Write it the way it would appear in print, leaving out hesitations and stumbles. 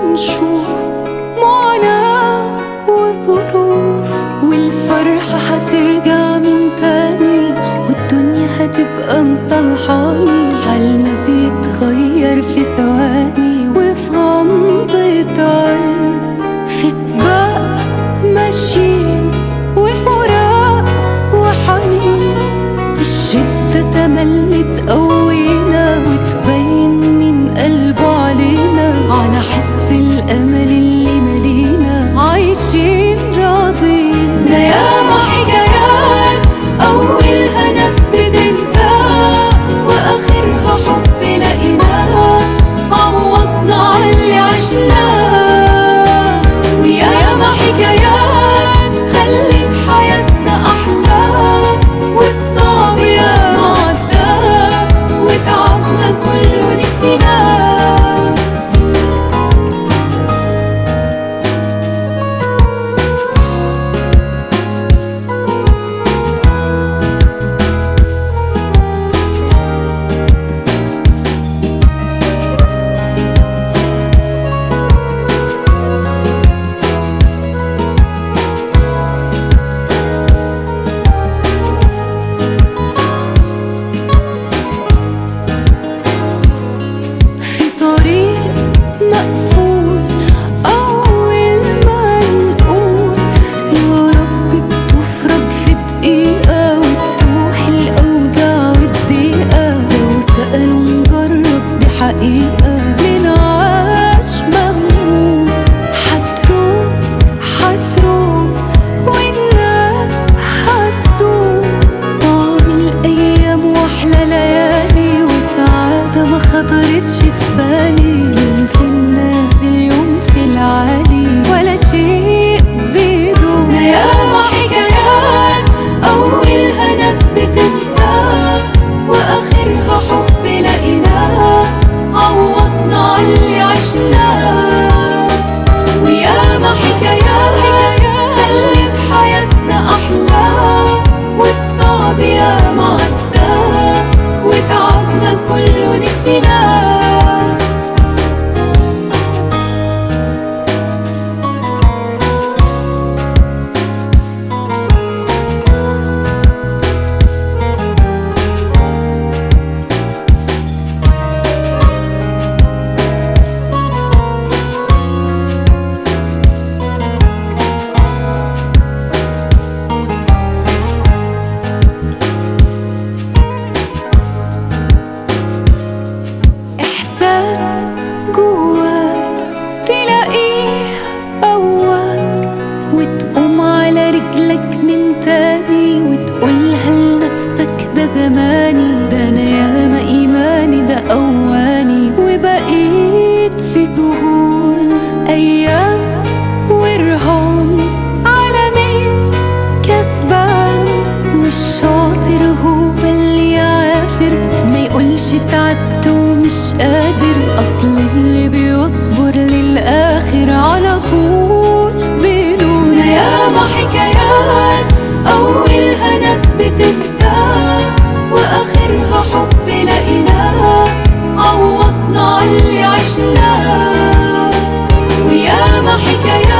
بنشوف معاناة وظروف، والفرحة هترجع من تاني والدنيا هتبقى مصالحاني. حالنا بيتغير في ثواني وفي غمضة عين، في سباق ماشيين وفراق وحنين. الشدة تملي تقوينا وتبين من قلبه علينا، على حس الأمل اللي ملينا عايشين راضين. ده ياما حكايات أولها ناس بتنساه وآخرها حب لقيناه، عوضنا عاللي عشناه. وياما حكايات خلت حياتنا أحلى، والصعب ياما عداه وتعبنا كله نسيناه. مقفول أول ما نقول يا رب بتفرج في دقيقة وتروح الأوجاع والضيقة. لو سألوا نجرب دي حقيقة من عاش مهموم، هتروح والناس هتدوم. طعم الأيام وأحلى ليالي وسعادة ما خطرتش في بالي. يوم في النازل يوم في العالي ولا شيء بيدوم. ده ياما حكايات أولها ناس بتنساه وآخرها حب لقيناه، عوضنا عاللي عشناه. وياما حكايات خلت حياتنا أحلى، والصعب ياما عداه وتعبنا كله نسيناه. وتقوم على رجلك من تاني وتقولها لنفسك ده زماني. ده أنا ياما إيماني ده أواني، وبقيت في ذهول أيام ورهان على مين كسبان. والشاطر هو اللي يعافر ما يقولش تعبت ومش قادر، أصل اللي بيصبر للآخر على طول بينون. ياما حكايات أولها ناس بتنساه وآخرها حب لقيناه، عوضنا عاللي عشناه. وياما حكايات